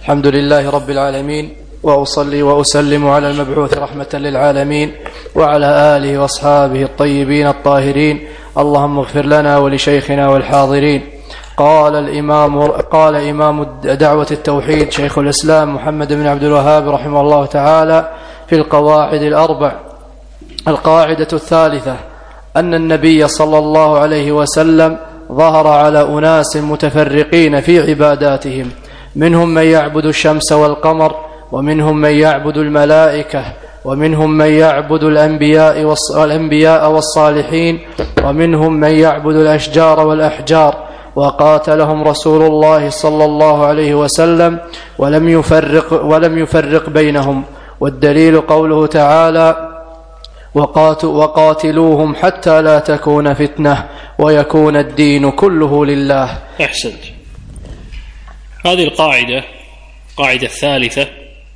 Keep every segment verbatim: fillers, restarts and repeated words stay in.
الحمد لله رب العالمين، وأصلي وأسلم على المبعوث رحمة للعالمين وعلى آله وأصحابه الطيبين الطاهرين. اللهم اغفر لنا ولشيخنا والحاضرين. قال الإمام قال إمام دعوة التوحيد شيخ الإسلام محمد بن عبد الوهاب رحمه الله تعالى في القواعد الأربع: القاعدة الثالثة أن النبي صلى الله عليه وسلم ظهر على أناس متفرقين في عباداتهم، منهم من يعبد الشمس والقمر، ومنهم من يعبد الملائكة، ومنهم من يعبد الأنبياء والصالحين، ومنهم من يعبد الأشجار والأحجار، وقاتلهم رسول الله صلى الله عليه وسلم ولم يفرق, ولم يفرق بينهم. والدليل قوله تعالى: وقاتلوهم حتى لا تكون فتنة ويكون الدين كله لله. أحسنت. هذه القاعدة القاعدة الثالثة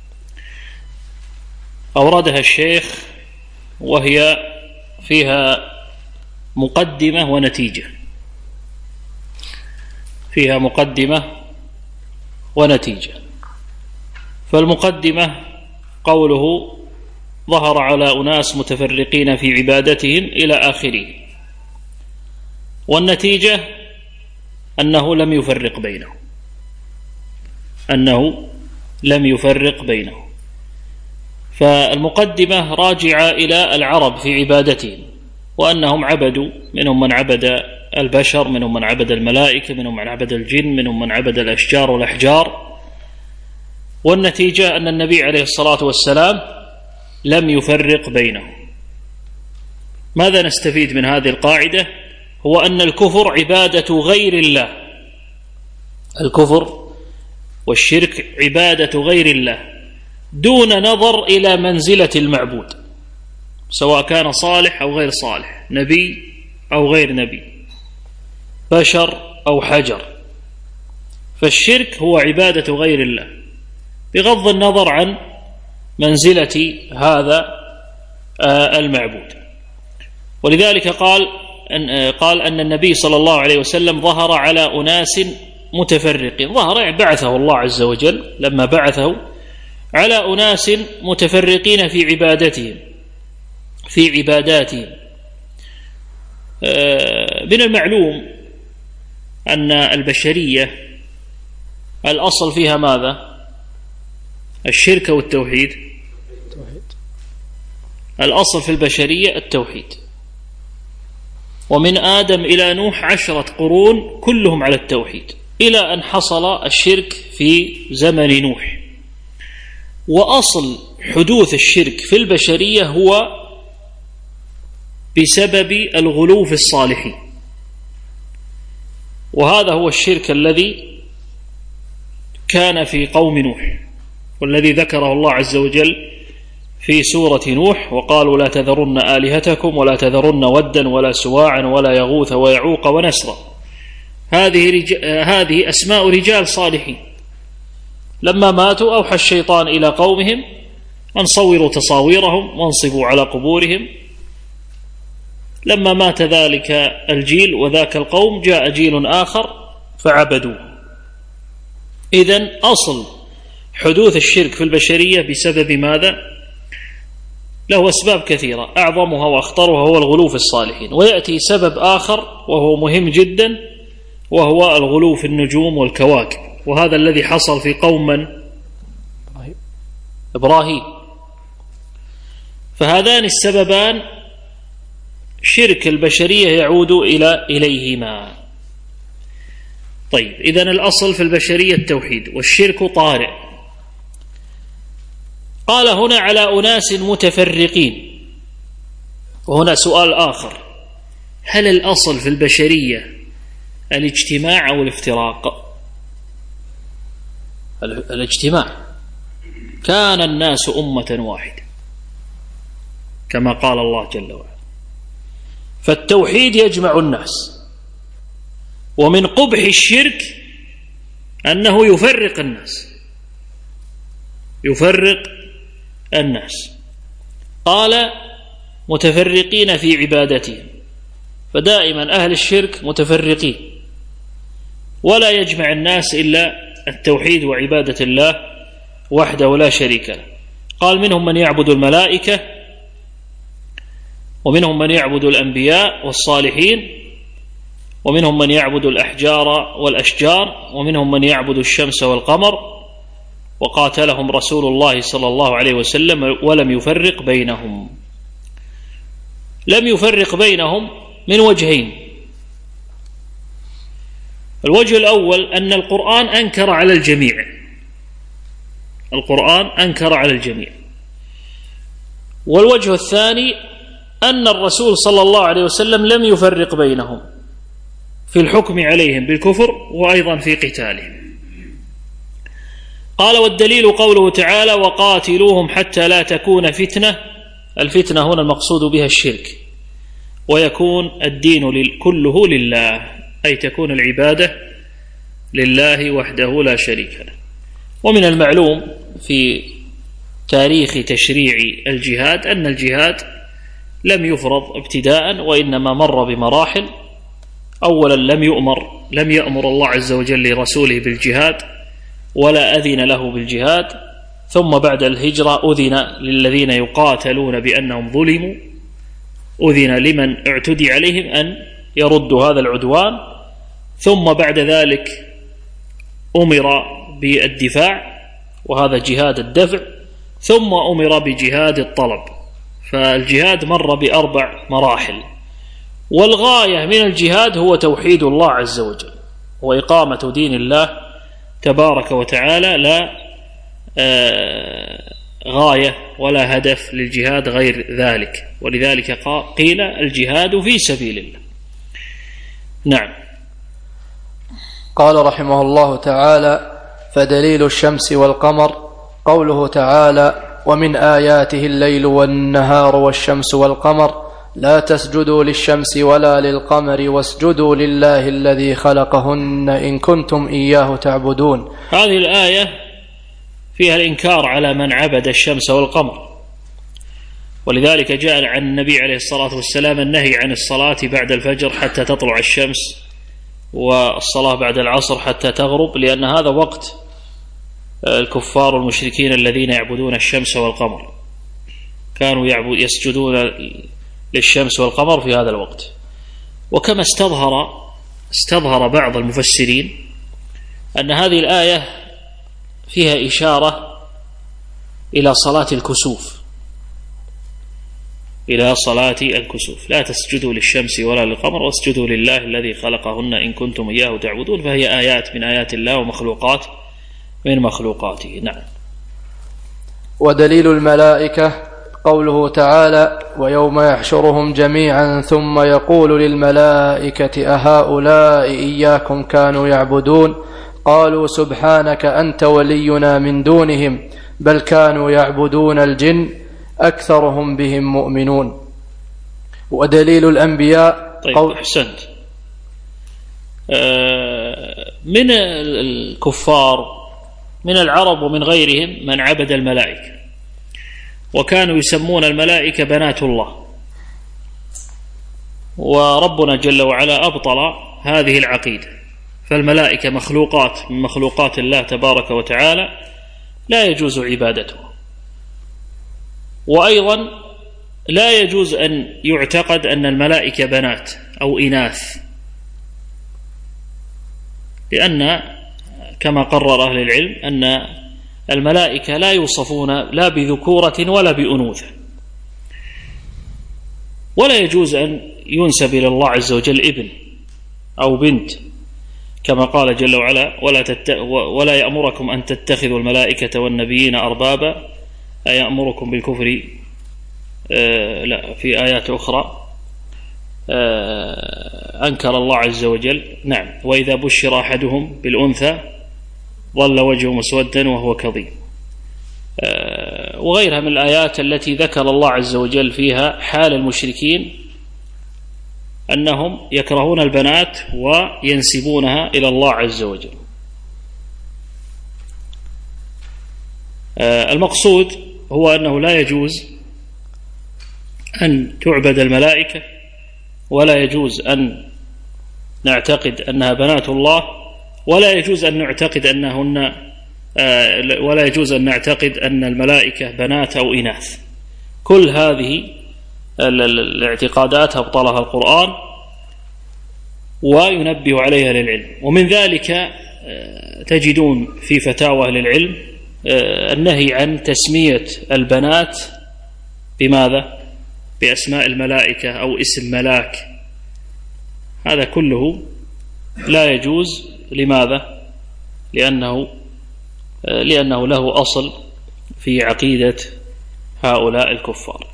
أوردها الشيخ، وهي فيها مقدمة ونتيجة فيها مقدمة ونتيجة فالمقدمة قوله: ظهر على أناس متفرقين في عبادتهم إلى آخره. والنتيجة أنه لم يفرق بينهم أنه لم يفرق بينهم فالمقدمة راجعة إلى العرب في عبادتهم، وأنهم عبدوا، منهم من عبد البشر، منهم من عبد الملائكة، منهم من عبد الجن، منهم من عبد الأشجار والأحجار. والنتيجة أن النبي عليه الصلاة والسلام لم يفرق بينهم. ماذا نستفيد من هذه القاعدة؟ هو أن الكفر عبادة غير الله، الكفر والشرك عبادة غير الله دون نظر إلى منزلة المعبود، سواء كان صالح أو غير صالح، نبي أو غير نبي، بشر أو حجر. فالشرك هو عبادة غير الله بغض النظر عن منزلة هذا المعبود. ولذلك قال أن, قال أن النبي صلى الله عليه وسلم ظهر على أناس متفرقين. ظهر بعثه الله عز وجل لما بعثه على أناس متفرقين في عبادتهم في عباداتهم من المعلوم أن البشرية الأصل فيها ماذا؟ الشرك والتوحيد. الأصل في البشرية التوحيد. ومن آدم إلى نوح عشرة قرون كلهم على التوحيد، إلى أن حصل الشرك في زمن نوح. وأصل حدوث الشرك في البشرية هو بسبب الغلو في الصالحين، وهذا هو الشرك الذي كان في قوم نوح، والذي ذكره الله عز وجل في سورة نوح: وقالوا لا تذرن آلهتكم ولا تذرن ودا ولا سواعا ولا يغوث ويعوق ونسرا. هذه, رج... هذه أسماء رجال صالحين. لما ماتوا أوحى الشيطان إلى قومهم أن صوروا تصاويرهم وانصبوا على قبورهم. لما مات ذلك الجيل وذاك القوم جاء جيل آخر فعبدوه. إذن أصل حدوث الشرك في البشرية بسبب ماذا؟ له أسباب كثيرة، أعظمها وأخطرها هو الغلو في الصالحين. ويأتي سبب آخر وهو مهم جدا، وهو الغلو في النجوم والكواكب، وهذا الذي حصل في قوم من؟ إبراهيم. فهذان السببان شرك البشرية يعود إلى إليهما. طيب، إذن الأصل في البشرية التوحيد، والشرك طارئ. قال هنا على أناس متفرقين، وهنا سؤال آخر: هل الأصل في البشرية الاجتماع أو الافتراق؟ الاجتماع. كان الناس أمة واحدة كما قال الله جل وعلا، فالتوحيد يجمع الناس. ومن قبح الشرك أنه يفرق الناس يفرق الناس قال متفرقين في عبادتهم، فدائما أهل الشرك متفرقين، ولا يجمع الناس إلا التوحيد وعبادة الله وحده لا شريك له. قال منهم من يعبد الملائكة، ومنهم من يعبد الأنبياء والصالحين، ومنهم من يعبد الأحجار والأشجار، ومنهم من يعبد الشمس والقمر، وقاتلهم رسول الله صلى الله عليه وسلم ولم يفرق بينهم. لم يفرق بينهم من وجهين. الوجه الأول أن القرآن أنكر على الجميع، القرآن أنكر على الجميع. والوجه الثاني أن الرسول صلى الله عليه وسلم لم يفرق بينهم في الحكم عليهم بالكفر وأيضا في قتالهم. قال والدليل قوله تعالى وقاتلوهم حتى لا تكون فتنة. الفتنة هنا المقصود بها الشرك، ويكون الدين كله لله، أي تكون العبادة لله وحده لا شريك له. ومن المعلوم في تاريخ تشريع الجهاد أن الجهاد لم يفرض ابتداء، وإنما مر بمراحل. أولا لم يؤمر لم يأمر الله عز وجل لرسوله بالجهاد ولا أذن له بالجهاد، ثم بعد الهجرة أذن للذين يقاتلون بأنهم ظلموا، أذن لمن اعتدي عليهم أن يردوا هذا العدوان، ثم بعد ذلك أمر بالدفاع وهذا جهاد الدفع، ثم أمر بجهاد الطلب. فالجهاد مر بأربع مراحل، والغاية من الجهاد هو توحيد الله عز وجل وإقامة دين الله تبارك وتعالى، لا آه غاية ولا هدف للجهاد غير ذلك. ولذلك قيل الجهاد في سبيل الله. نعم. قال رحمه الله تعالى فدليل الشمس والقمر قوله تعالى ومن آياته الليل والنهار والشمس والقمر لا تسجدوا للشمس ولا للقمر واسجدوا لله الذي خلقهن إن كنتم إياه تعبدون. هذه الآية فيها الإنكار على من عبد الشمس والقمر، ولذلك جاء عن النبي عليه الصلاة والسلام النهي عن الصلاة بعد الفجر حتى تطلع الشمس، والصلاة بعد العصر حتى تغرب، لأن هذا وقت الكفار والمشركين الذين يعبدون الشمس والقمر، كانوا يعبد يسجدون للشمس والقمر في هذا الوقت. وكما استظهر استظهر بعض المفسرين أن هذه الآية فيها إشارة إلى صلاة الكسوف، إلى صلاة الكسوف. لا تسجدوا للشمس ولا للقمر واسجدوا لله الذي خلقهن إن كنتم إياه تعبدون. فهي آيات من آيات الله ومخلوقات من مخلوقاته. نعم. ودليل الملائكة قوله تعالى ويوم يحشرهم جميعا ثم يقول للملائكة أهؤلاء إياكم كانوا يعبدون قالوا سبحانك أنت ولينا من دونهم بل كانوا يعبدون الجن أكثرهم بهم مؤمنون. ودليل الأنبياء طيب قول أحسنت. آه من الكفار من العرب ومن غيرهم من عبد الملائكة، وكانوا يسمون الملائكة بنات الله، وربنا جل وعلا أبطل هذه العقيدة. فالملائكة مخلوقات من مخلوقات الله تبارك وتعالى لا يجوز عبادته، وأيضا لا يجوز أن يعتقد أن الملائكة بنات أو إناث، لأن كما قرر أهل العلم أن الملائكة لا يوصفون لا بذكورة ولا بأنوثة، ولا يجوز أن ينسب إلى الله عز وجل ابن أو بنت، كما قال جل وعلا ولا, تت... ولا يأمركم أن تتخذوا الملائكة والنبيين أربابا أيأمركم بالكفر. آه لا في آيات أخرى آه أنكر الله عز وجل. نعم. وإذا بشر أحدهم بالأنثى ظل وجهه مسودا وهو كظيم، آه وغيرها من الآيات التي ذكر الله عز وجل فيها حال المشركين أنهم يكرهون البنات وينسبونها إلى الله عز وجل. آه المقصود هو أنه لا يجوز أن تعبد الملائكة، ولا يجوز أن نعتقد أنها بنات الله، ولا يجوز أن نعتقد أنهن ولا يجوز أن نعتقد أن الملائكة بنات أو إناث. كل هذه الاعتقادات أبطلها القرآن وينبه عليها للعلم. ومن ذلك تجدون في فتاوى للعلم النهي عن تسمية البنات بماذا؟ بأسماء الملائكة أو اسم ملاك. هذا كله لا يجوز. لماذا؟ لأنه لأنه له أصل في عقيدة هؤلاء الكفار.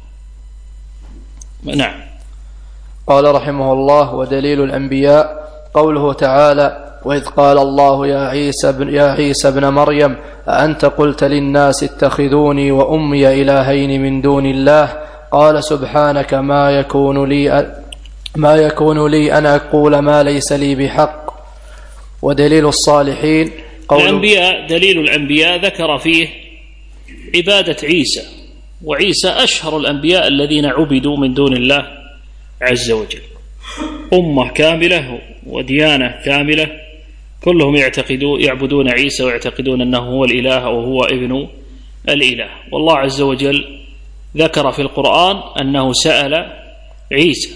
نعم. قال رحمه الله: ودليل الأنبياء قوله تعالى: وإذ قال الله يا عيسى بن, يا عيسى بن مريم أأنت قلت للناس اتخذوني وأمي إلهين من دون الله قال سبحانك ما يكون لي ما يكون لي أن أقول ما ليس لي بحق. ودليل الصالحين الأنبياء دليل الأنبياء ذكر فيه عبادة عيسى، وعيسى أشهر الأنبياء الذين عبدوا من دون الله عز وجل، أمة كاملة وديانة كاملة، كلهم يعتقدون يعبدون عيسى ويعتقدون أنه هو الإله أو هو ابن الإله. والله عز وجل ذكر في القرآن أنه سأل عيسى: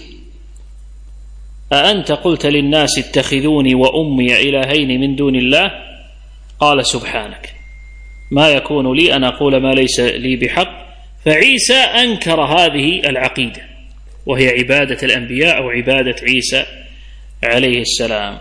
أأنت قلت للناس اتخذوني وأمي إلهين من دون الله قال سبحانك ما يكون لي أن أقول ما ليس لي بحق. فعيسى أنكر هذه العقيدة وهي عبادة الأنبياء أو عبادة عيسى عليه السلام.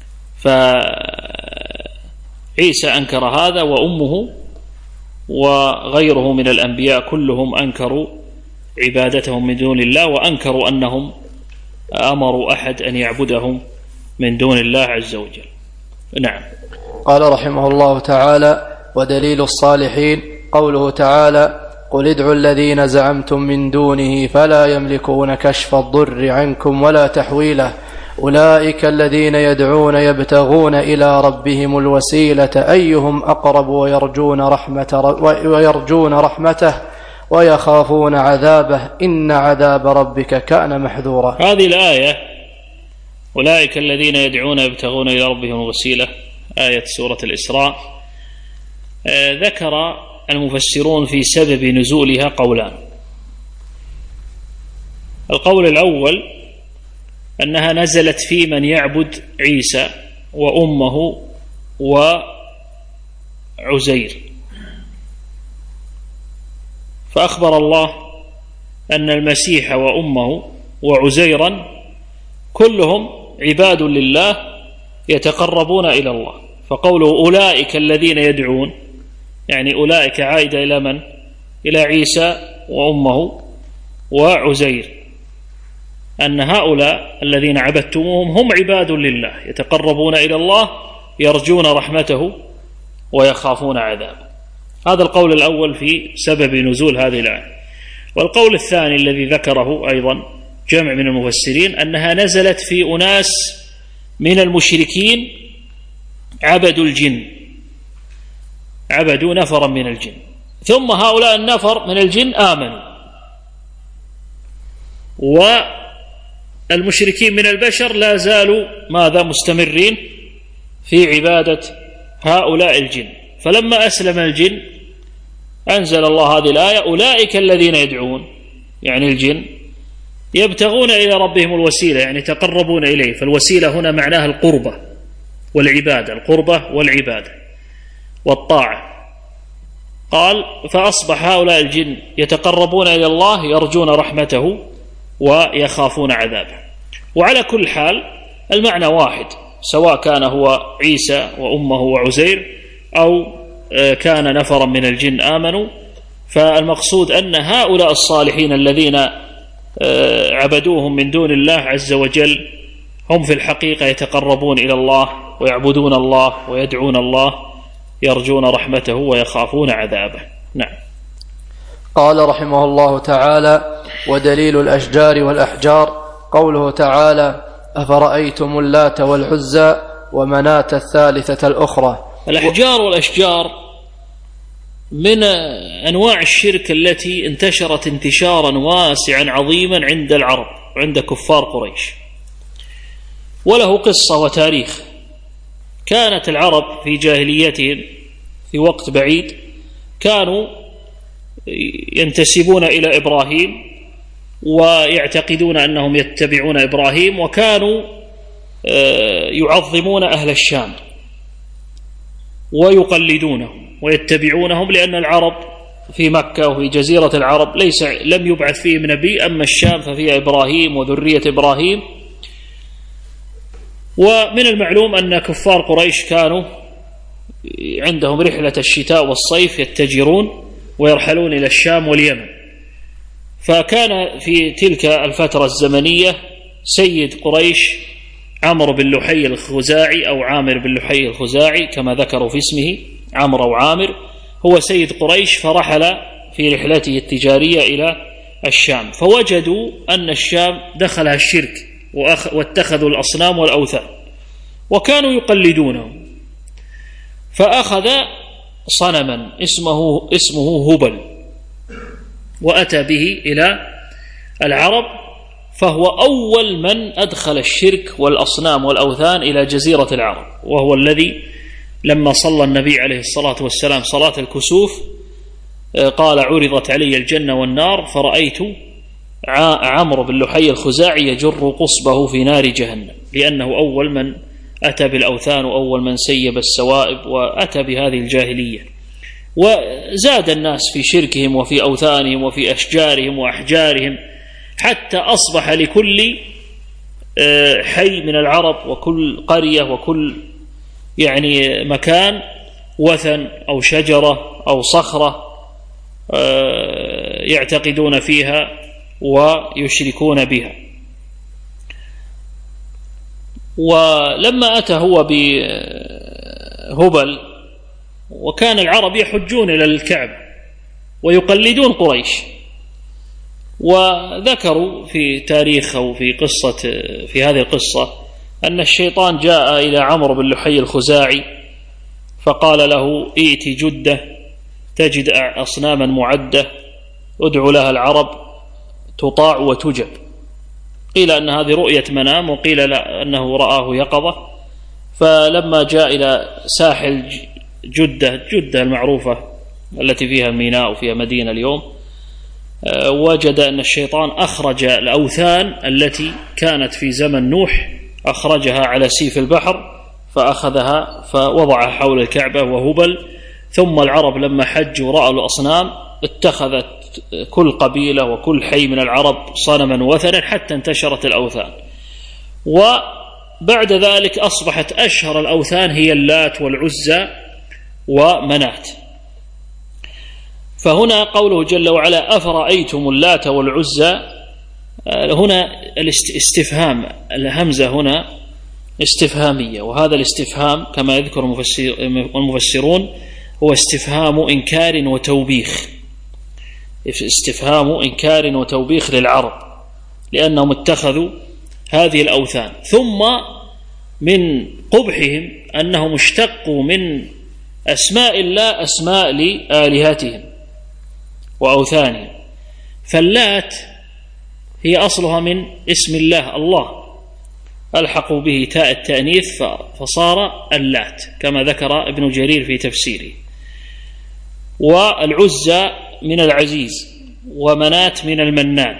فعيسى أنكر هذا، وأمه وغيره من الأنبياء كلهم أنكروا عبادتهم من دون الله، وأنكروا أنهم أمروا أحد أن يعبدهم من دون الله عز وجل. نعم. قال رحمه الله تعالى: ودليل الصالحين قوله تعالى: قل ادعوا الذين زعمتم من دونه فلا يملكون كشف الضر عنكم ولا تحويله أولئك الذين يدعون يبتغون إلى ربهم الوسيلة أيهم أقرب ويرجون رحمة ويرجون رحمته ويخافون عذابه إن عذاب ربك كان محذورا. هذه الآية أولئك الذين يدعون يبتغون إلى ربهم الوسيلة، آية سورة الإسراء، ذكر المفسرون في سبب نزولها قولان. القول الأول أنها نزلت في من يعبد عيسى وأمه وعزير، فأخبر الله أن المسيح وأمه وعزيرا كلهم عباد لله يتقربون إلى الله. فقوله أولئك الذين يدعون يعني أولئك عائدة إلى من؟ إلى عيسى وأمه وعزير، أن هؤلاء الذين عبدتموهم هم عباد لله يتقربون إلى الله يرجون رحمته ويخافون عذابه. هذا القول الأول في سبب نزول هذه الآية. والقول الثاني الذي ذكره أيضا جمع من المفسرين أنها نزلت في أناس من المشركين عبدوا الجن، عبدوا نفرا من الجن، ثم هؤلاء النفر من الجن آمنوا، والمشركين من البشر لا زالوا ماذا؟ مستمرين في عبادة هؤلاء الجن. فلما أسلم الجن أنزل الله هذه الآية: أولئك الذين يدعون يعني الجن يبتغون إلى ربهم الوسيلة يعني تقربون إليه. فالوسيلة هنا معناها القربة والعبادة، القربة والعبادة والطاعة. قال: فأصبح هؤلاء الجن يتقربون إلى الله يرجون رحمته ويخافون عذابه. وعلى كل حال المعنى واحد، سواء كان هو عيسى وأمه وعزير أو كان نفرا من الجن آمنوا. فالمقصود أن هؤلاء الصالحين الذين عبدوهم من دون الله عز وجل هم في الحقيقة يتقربون إلى الله ويعبدون الله ويدعون الله يرجون رحمته ويخافون عذابه. نعم. قال رحمه الله تعالى: ودليل الأشجار والأحجار قوله تعالى: أفرأيتم اللات والعزى ومناة الثالثة الأخرى. الأحجار والأشجار من أنواع الشرك التي انتشرت انتشارا واسعا عظيما عند العرب وعند كفار قريش، وله قصة وتاريخ. كانت العرب في جاهليتهم في وقت بعيد كانوا ينتسبون إلى إبراهيم ويعتقدون أنهم يتبعون إبراهيم، وكانوا يعظمون أهل الشام ويقلدونهم ويتبعونهم، لأن العرب في مكة وفي جزيرة العرب ليس لم يبعث فيهم نبي، أما الشام ففيها إبراهيم وذرية إبراهيم. ومن المعلوم أن كفار قريش كانوا عندهم رحلة الشتاء والصيف يتجرون ويرحلون إلى الشام واليمن، فكان في تلك الفترة الزمنية سيد قريش عمرو بن لحي الخزاعي أو عامر بن لحي الخزاعي كما ذكروا في اسمه، عمرو أو عامر، هو سيد قريش، فرحل في رحلته التجارية إلى الشام، فوجدوا أن الشام دخلها الشرك واتخذوا الأصنام والأوثان وكانوا يقلدونه، فأخذ صنما اسمه اسمه هبل وأتى به إلى العرب، فهو أول من أدخل الشرك والأصنام والأوثان إلى جزيرة العرب، وهو الذي لما صلى النبي عليه الصلاة والسلام صلاة الكسوف قال: عرضت علي الجنة والنار فرأيت عمرو بن لحي الخزاعي يجر قصبه في نار جهنم، لأنه أول من أتى بالأوثان وأول من سيب السوائب وأتى بهذه الجاهلية، وزاد الناس في شركهم وفي أوثانهم وفي أشجارهم وأحجارهم، حتى أصبح لكل حي من العرب وكل قرية وكل يعني مكان وثن أو شجرة أو صخرة يعتقدون فيها ويشركون بها. ولما أتى هو بهبل، وكان العرب يحجون إلى الكعبة ويقلدون قريش، وذكروا في تاريخ أو في قصة في هذه القصة أن الشيطان جاء إلى عمرو بن لحي الخزاعي فقال له: ائت جدة تجد أصناما معدة ادعو لها العرب تطاع وتجب. قيل أن هذه رؤية منام، وقيل لا أنه رآه يقظة. فلما جاء إلى ساحل جدة جدة المعروفة التي فيها الميناء وفيها مدينة اليوم، وجد أن الشيطان أخرج الأوثان التي كانت في زمن نوح، أخرجها على سيف البحر فأخذها فوضعها حول الكعبة وهبل. ثم العرب لما حجوا رأوا الأصنام اتخذت كل قبيلة وكل حي من العرب صنما وثنا حتى انتشرت الأوثان. وبعد ذلك أصبحت أشهر الأوثان هي اللات والعزى ومنات. فهنا قوله جل وعلا: أفرأيتم اللات والعزى، هنا الاستفهام، الهمزة هنا استفهامية، وهذا الاستفهام كما يذكر المفسرون هو استفهام إنكار وتوبيخ، استفهام إنكار وتوبيخ للعرب لأنهم اتخذوا هذه الأوثان. ثم من قبحهم أنهم اشتقوا من أسماء الله أسماء لآلهتهم وأوثانهم، فاللات هي أصلها من اسم الله الله، ألحقوا به تاء التأنيث فصار اللات كما ذكر ابن جرير في تفسيره. والعزى من العزيز، ومنات من المنان.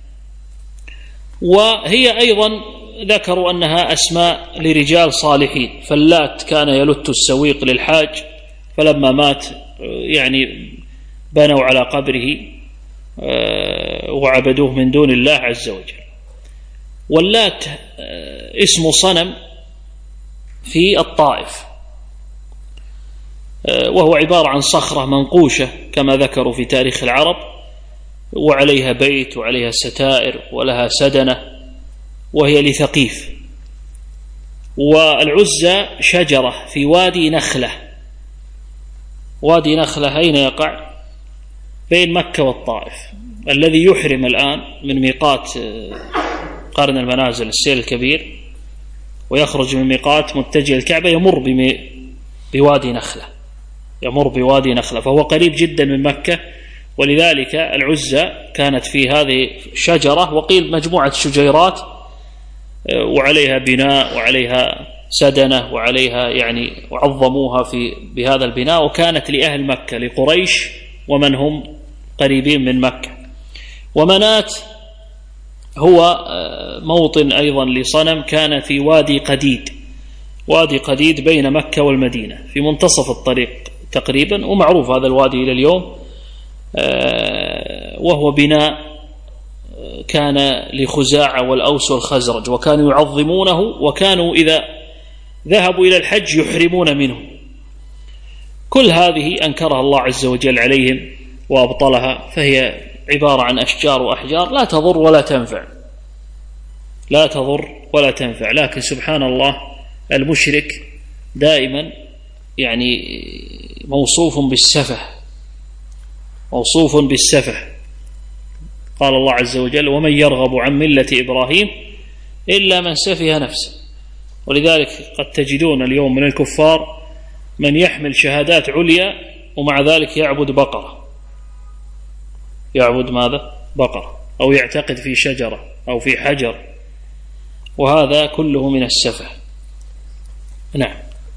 وهي أيضا ذكروا أنها أسماء لرجال صالحين، فاللات كان يلت السويق للحاج، فلما مات يعني بنوا على قبره وعبدوه من دون الله عز وجل. واللات اسم صنم في الطائف، وهو عبارة عن صخرة منقوشة كما ذكروا في تاريخ العرب، وعليها بيت وعليها ستائر ولها سدنة، وهي لثقيف. والعزى شجرة في وادي نخلة. وادي نخلة أين يقع؟ بين مكة والطائف، الذي يحرم الآن من ميقات قرن المنازل السيل الكبير ويخرج من ميقات متجه الكعبة يمر بوادي نخلة، يمر بوادي نخلة، فهو قريب جدا من مكة. ولذلك العزى كانت في هذه شجرة، وقيل مجموعة شجيرات وعليها بناء وعليها سدنة وعليها يعني وعظموها في بهذا البناء، وكانت لأهل مكة لقريش ومن هم قريبين من مكة. ومنات هو موطن أيضا لصنم كان في وادي قديد، وادي قديد بين مكة والمدينة في منتصف الطريق تقريبا، ومعروف هذا الوادي إلى اليوم، وهو بناء كان لخزاعة والأوس والخزرج، وكانوا يعظمونه، وكانوا إذا ذهبوا إلى الحج يحرمون منه. كل هذه أنكرها الله عز وجل عليهم وأبطلها، فهي عبارة عن أشجار وأحجار لا تضر ولا تنفع، لا تضر ولا تنفع. لكن سبحان الله المشرك دائما يعني موصوف بالسفه، موصوف بالسفه. قال الله عز وجل: ومن يرغب عن ملة إبراهيم إلا من سفه نفسه. ولذلك قد تجدون اليوم من الكفار من يحمل شهادات عليا ومع ذلك يعبد بقرة، يعبد ماذا؟ بقرة، أو يعتقد في شجرة أو في حجر، وهذا كله من السفه. نعم.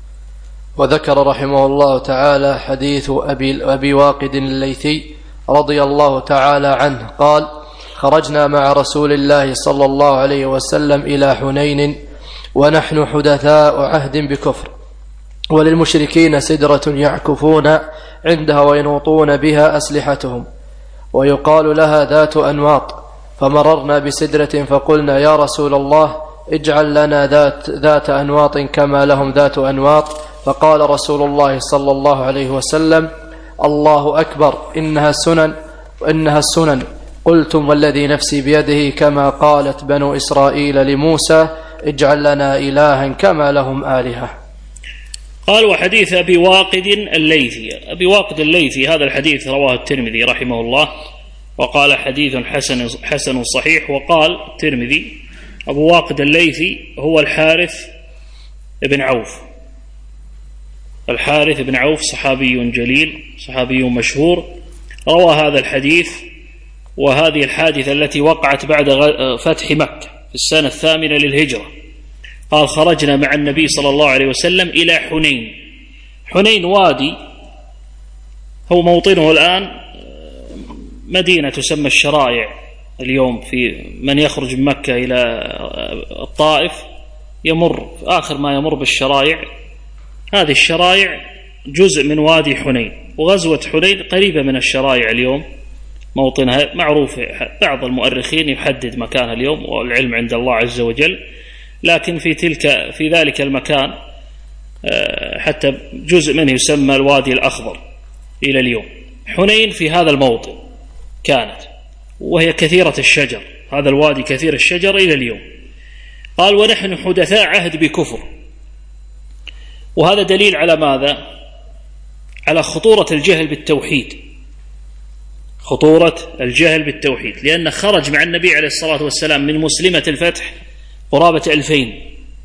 وذكر رحمه الله تعالى حديث أبي, أبي واقد الليثي رضي الله تعالى عنه قال: خرجنا مع رسول الله صلى الله عليه وسلم إلى حنين ونحن حدثاء عهد بكفر، وللمشركين سدرة يعكفون عندها وينوطون بها أسلحتهم، ويقال لها ذات أنواط. فمررنا بسدرة فقلنا: يا رسول الله اجعل لنا ذات, ذات أنواط كما لهم ذات أنواط. فقال رسول الله صلى الله عليه وسلم: الله أكبر، إنها السنن إنها السنن. قلتم والذي نفسي بيده كما قالت بنو إسرائيل لموسى: اجعل لنا إلها كما لهم آلهة. قال: وحديث أبي واقد الليثي. أبي واقد الليثي هذا الحديث رواه الترمذي رحمه الله، وقال حديث حسن حسن صحيح. وقال الترمذي: أبو واقد الليثي هو الحارث بن عوف. الحارث بن عوف صحابي جليل، صحابي مشهور، روى هذا الحديث. وهذه الحادثة التي وقعت بعد فتح مكة في السنة الثامنة للهجرة. قال: خرجنا مع النبي صلى الله عليه وسلم إلى حنين. حنين وادي هو موطنه الآن مدينة تسمى الشرائع اليوم، في من يخرج من مكة إلى الطائف يمر آخر ما يمر بالشرائع. هذه الشرائع جزء من وادي حنين، وغزوة حنين قريبة من الشرائع اليوم، موطنها معروف. بعض المؤرخين يحدد مكانها اليوم، والعلم عند الله عز وجل، لكن في تلك في ذلك المكان حتى جزء منه يسمى الوادي الأخضر إلى اليوم. حنين في هذا الموطن كانت، وهي كثيرة الشجر، هذا الوادي كثير الشجر إلى اليوم. قال: ونحن حدثاء عهد بكفر. وهذا دليل على ماذا؟ على خطورة الجهل بالتوحيد، خطورة الجهل بالتوحيد، لأن خرج مع النبي عليه الصلاة والسلام من مسلمة الفتح قرابة ألفين.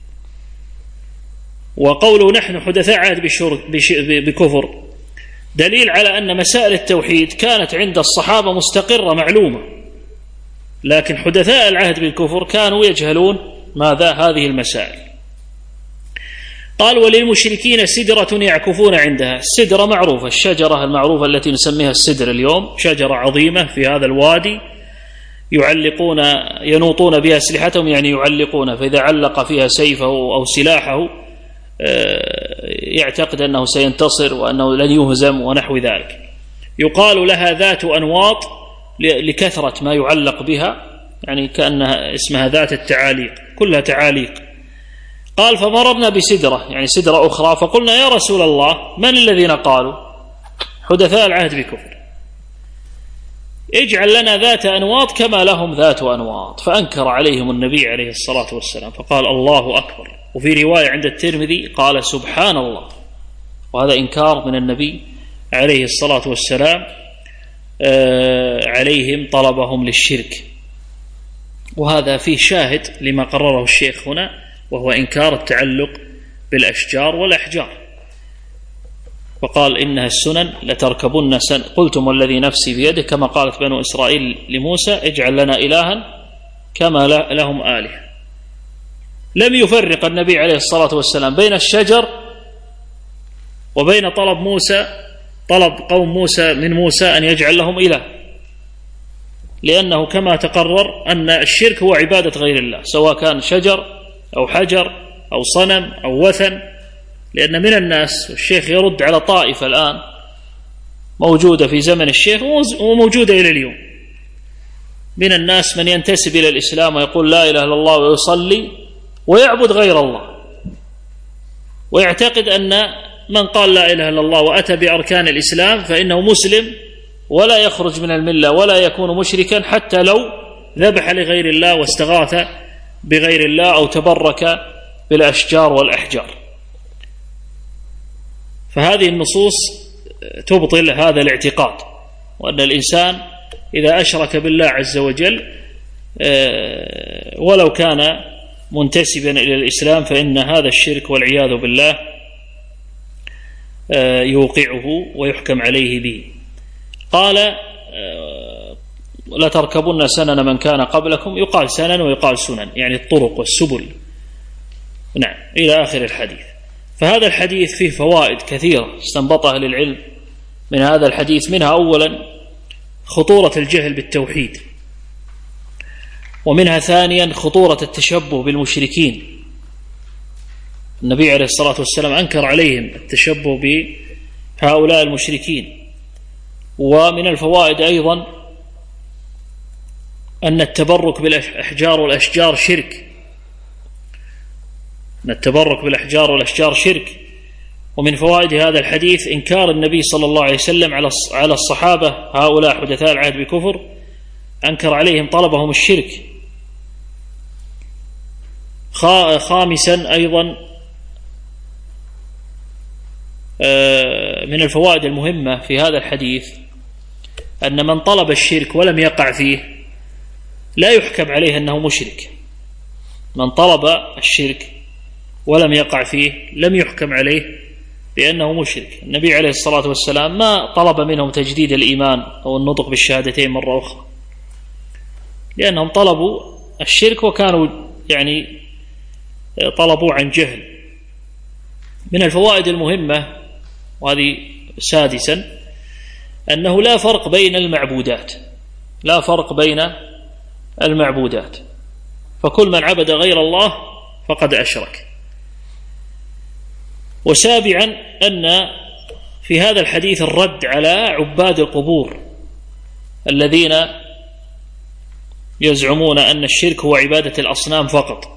وقوله نحن حدثاء عهد بكفر دليل على أن مسائل التوحيد كانت عند الصحابة مستقرة معلومة، لكن حدثاء العهد بالكفر كانوا يجهلون ماذا؟ هذه المسائل. قال: وللمشركين سدرة يعكفون عندها. السدرة معروفة، الشجرة المعروفة التي نسميها السدر اليوم، شجرة عظيمة في هذا الوادي يعلقون ينوطون بها أسلحتهم، يعني يعلقون، فإذا علق فيها سيفه أو سلاحه يعتقد أنه سينتصر وأنه لن يهزم ونحو ذلك. يقال لها ذات أنواط لكثرة ما يعلق بها، يعني كأنها اسمها ذات التعاليق، كلها تعاليق. قال: فمررنا بسدرة، يعني سدرة أخرى، فقلنا: يا رسول الله من الذين قالوا حدثاء العهد بكفر؟ اجعل لنا ذات أنواط كما لهم ذات أنواط. فأنكر عليهم النبي عليه الصلاة والسلام فقال: الله أكبر. وفي رواية عند الترمذي قال: سبحان الله. وهذا إنكار من النبي عليه الصلاة والسلام عليهم طلبهم للشرك. وهذا فيه شاهد لما قرره الشيخ هنا، وهو إنكار التعلق بالأشجار والأحجار. وقال: إنها السنن لتركبن سن. قلتم والذي نفسي بيده كما قالت بنو إسرائيل لموسى: اجعل لنا إلها كما لهم آلهة. لم يفرق النبي عليه الصلاة والسلام بين الشجر وبين طلب موسى طلب قوم موسى من موسى أن يجعل لهم إله، لأنه كما تقرر أن الشرك هو عبادة غير الله، سواء كان شجر أو حجر أو صنم أو وثن. لأن من الناس، والشيخ يرد على طائفة الآن موجودة في زمن الشيخ وموجودة إلى اليوم، من الناس من ينتسب إلى الإسلام ويقول لا إله إلا الله ويصلي ويعبد غير الله، ويعتقد أن من قال لا إله إلا الله وأتى بأركان الإسلام فإنه مسلم ولا يخرج من الملة ولا يكون مشركا حتى لو ذبح لغير الله واستغاث بغير الله أو تبرك بالأشجار والأحجار. فهذه النصوص تبطل هذا الاعتقاد، وأن الإنسان إذا أشرك بالله عز وجل ولو كان منتسبا إلى الإسلام فإن هذا الشرك والعياذ بالله يوقعه ويحكم عليه به. قال لا تركبن سنن من كان قبلكم، يقال سنن ويقال سنن، يعني الطرق والسبل، نعم، إلى آخر الحديث. فهذا الحديث فيه فوائد كثيرة استنبطها للعلم من هذا الحديث، منها أولا خطورة الجهل بالتوحيد، ومنها ثانيا خطورة التشبه بالمشركين. النبي عليه الصلاة والسلام أنكر عليهم التشبه بهؤلاء المشركين. ومن الفوائد أيضا أن التبرك بالأحجار والأشجار شرك، أن التبرك بالأحجار والأشجار شرك. ومن فوائد هذا الحديث إنكار النبي صلى الله عليه وسلم على الصحابة هؤلاء حدثاء العهد بكفر، أنكر عليهم طلبهم الشرك. خامسا أيضا من الفوائد المهمة في هذا الحديث أن من طلب الشرك ولم يقع فيه لا يحكم عليه أنه مشرك. من طلب الشرك ولم يقع فيه لم يحكم عليه بأنه مشرك. النبي عليه الصلاة والسلام ما طلب منهم تجديد الإيمان أو النطق بالشهادتين مرة أخرى، لأنهم طلبوا الشرك وكانوا يعني طلبوا عن جهل. من الفوائد المهمة، وهذه سادسا، أنه لا فرق بين المعبودات، لا فرق بين المعبودات، فكل من عبد غير الله فقد أشرك. وسابعا أن في هذا الحديث الرد على عباد القبور الذين يزعمون أن الشرك هو عبادة الأصنام فقط.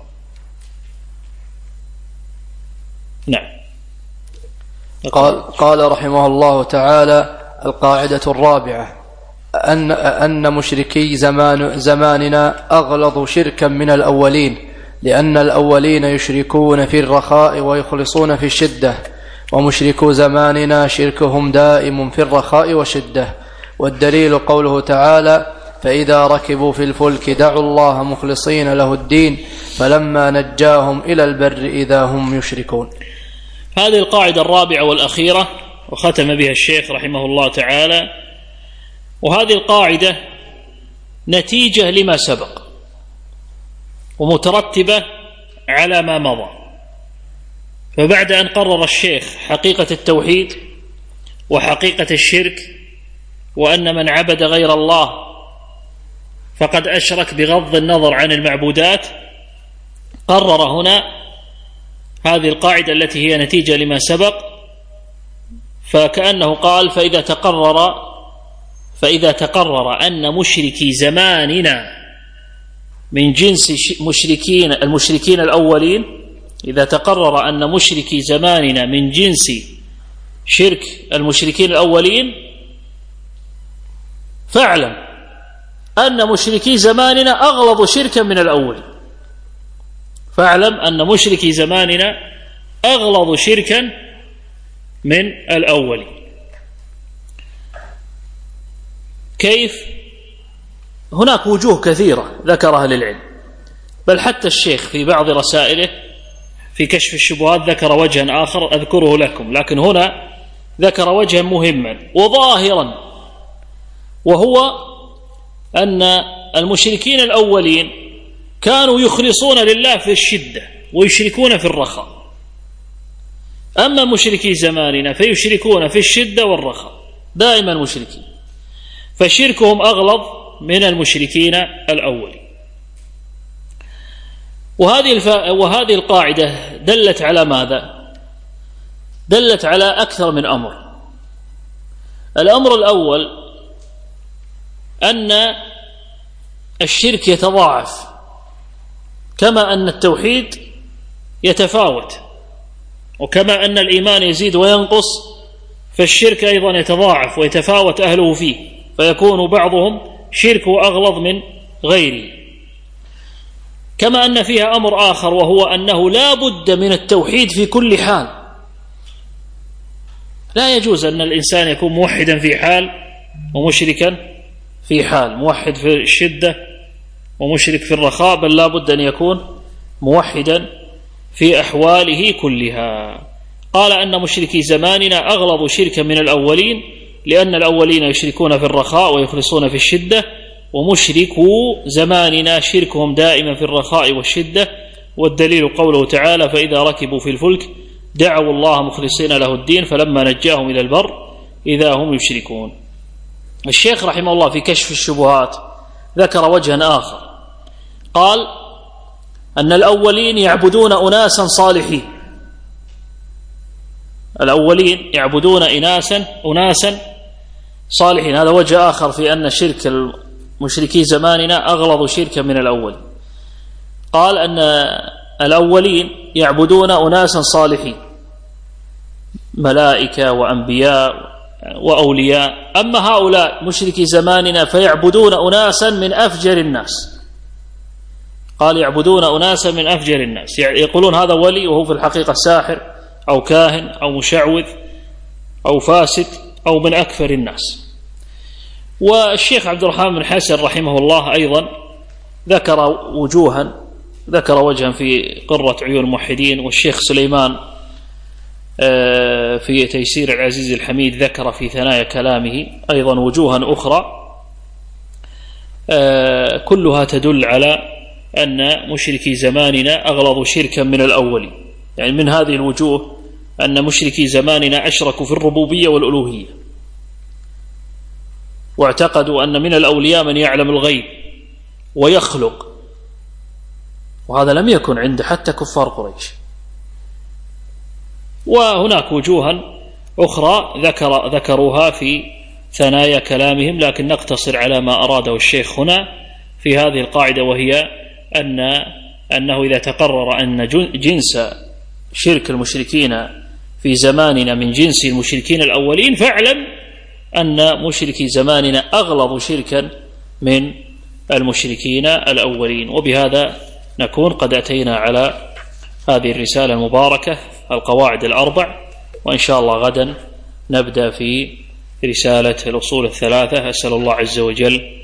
نعم. قال, قال رحمه الله تعالى: القاعدة الرابعة أن, أن مشركي زمان زماننا أغلظ شركا من الأولين، لأن الأولين يشركون في الرخاء ويخلصون في الشدة، ومشركو زماننا شركهم دائم في الرخاء والشدة. والدليل قوله تعالى: فإذا ركبوا في الفلك دعوا الله مخلصين له الدين فلما نجاهم إلى البر إذا هم يشركون. هذه القاعدة الرابعة والأخيرة، وختم بها الشيخ رحمه الله تعالى. وهذه القاعدة نتيجة لما سبق ومترتبة على ما مضى. فبعد أن قرر الشيخ حقيقة التوحيد وحقيقة الشرك، وأن من عبد غير الله فقد أشرك بغض النظر عن المعبودات، قرر هنا هذه القاعدة التي هي نتيجة لما سبق. فكأنه قال: فإذا تقرر فإذا تقرر أن مشركي زماننا من جنس مشركين المشركين الأولين، إذا تقرر أن مشركي زماننا من جنس شرك المشركين الأولين، فاعلم أن مشركي زماننا أغلظ شركا من الأولين. فاعلم أن مشركي زماننا أغلظ شركا من الأولين. كيف؟ هناك وجوه كثيرة ذكرها للعلم، بل حتى الشيخ في بعض رسائله في كشف الشبهات ذكر وجها آخر أذكره لكم، لكن هنا ذكر وجها مهما وظاهرا، وهو أن المشركين الأولين كانوا يخلصون لله في الشدة ويشركون في الرخاء. أما مشركي زماننا فيشركون في الشدة والرخاء، دائما مشركين، فشركهم أغلظ من المشركين الأولين. وهذه الف... وهذه القاعدة دلت على ماذا؟ دلت على أكثر من أمر. الأمر الأول أن الشرك يتضاعف كما أن التوحيد يتفاوت، وكما أن الإيمان يزيد وينقص فالشرك أيضا يتضاعف ويتفاوت أهله فيه، فيكون بعضهم شركه أغلظ من غيره. كما أن فيها أمر آخر، وهو أنه لا بد من التوحيد في كل حال. لا يجوز أن الإنسان يكون موحدا في حال ومشركا في حال، موحد في الشدة ومشرك في الرخاء، بل لا بد أن يكون موحدا في أحواله كلها. قال أن مشركي زماننا أغلظ شركا من الأولين، لأن الأولين يشركون في الرخاء ويخلصون في الشدة، ومشركو زماننا شركهم دائما في الرخاء والشدة. والدليل قوله تعالى: فإذا ركبوا في الفلك دعوا الله مخلصين له الدين فلما نجاهم إلى البر إذا هم يشركون. الشيخ رحمه الله في كشف الشبهات ذكر وجها آخر، قال أن الأولين يعبدون أناسا صالحين، الأولين يعبدون إناسا أناسا صالحين. هذا وجه آخر في أن شرك المشركي زماننا أغلظ شركا من الأول. قال أن الأولين يعبدون أناسا صالحين، ملائكة وأنبياء وأولياء، أما هؤلاء مشركي زماننا فيعبدون أناسا من أفجر الناس. قال يعبدون أناسا من أفجر الناس، يعني يقولون هذا ولي وهو في الحقيقة ساحر أو كاهن أو مشعوذ أو فاسد أو من أكفر الناس. والشيخ عبد الرحمن بن حسن رحمه الله أيضا ذكر وجوها، ذكر وجها في قرة عيون الموحدين، والشيخ سليمان في تيسير العزيز الحميد ذكر في ثنايا كلامه أيضا وجوها أخرى، كلها تدل على أن مشركي زماننا أغلظ شركا من الأولين. يعني من هذه الوجوه أن مشركي زماننا أشركوا في الربوبية والألوهية، واعتقدوا أن من الأولياء من يعلم الغيب ويخلق، وهذا لم يكن عند حتى كفار قريش. وهناك وجوها أخرى ذكر ذكروها في ثنايا كلامهم، لكن نقتصر على ما أراده الشيخ هنا في هذه القاعدة، وهي أن أنه إذا تقرر أن جنس شرك المشركين في زماننا من جنس المشركين الأولين، فاعلم أن مشركي زماننا أغلظ شركا من المشركين الأولين. وبهذا نكون قد أتينا على هذه الرسالة المباركة القواعد الأربع، وإن شاء الله غدا نبدأ في رسالة الأصول الثلاثة. أسأل الله عز وجل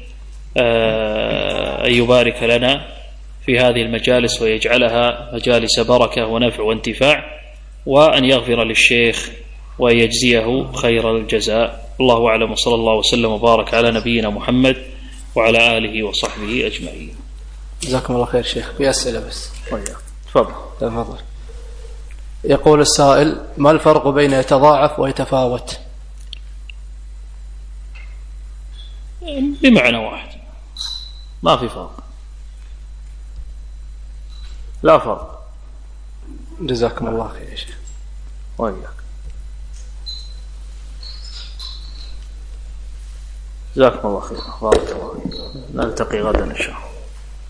أن يبارك لنا في هذه المجالس ويجعلها مجالس بركة ونفع وانتفاع، وأن يغفر للشيخ ويجزيه خير الجزاء. الله أعلم، وصلى الله وسلم وبارك على نبينا محمد وعلى آله وصحبه أجمعين. جزاكم الله خير شيخ. في أسئلة بس. تفضل. تفضل. يقول السائل: ما الفرق بين يتضاعف ويتفاوت؟ بمعنى واحد، ما في فرق، لا فرق. جزاكم الله خير يا شيخ. وإياك. جزاكم الله خير. بارك الله فيك. نلتقي غدا إن شاء الله.